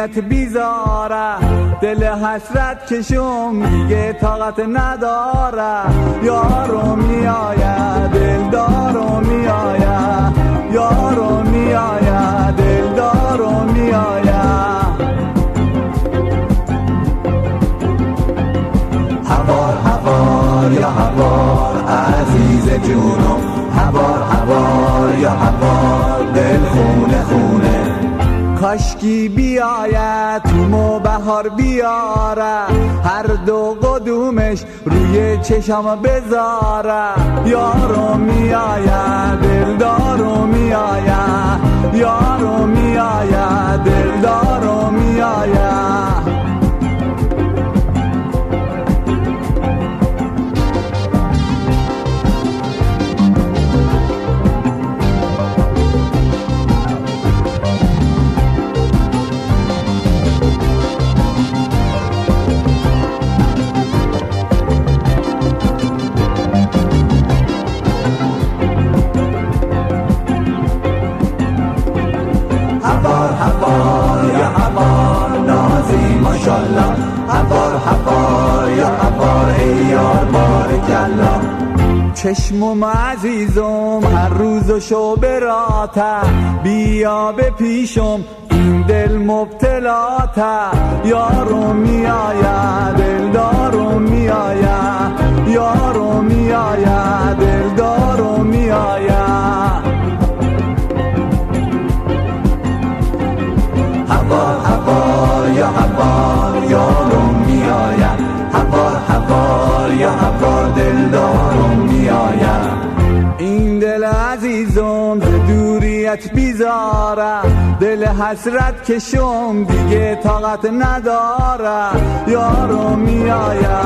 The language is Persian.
دوریت بیزاره، دل حسرت کشم دیگه طاقت نداره. یارو میآید دلدارو میآید، یارو میآید دلدارو میآید. هوار هوار یا هوار عزیز جونم، هوار هوار یا هوار دل خونه خونه. کاشکی بیاید تو بهار بیاره، هر دو قدومش روی چشم بذاره. یارو میآید دلدارو میآید، یارو میآید دلدارو میآید. ماشالله هوار هوار یا هوار ای یار بارکالله. چشمم عزیزم هر روز و شو براته، بیا به پیشم این دل مبتلاته. یارو میآید دلدارو میآید، یارو میآید دلدارو میآید. هوار هوار یا هوار یارم میآید، هوار هوار یا هوار دلدارم میآید. این دل عزیزم ز دوریت بیزاره، دل حسرت کشم دیگه طاقت نداره. یارو میآید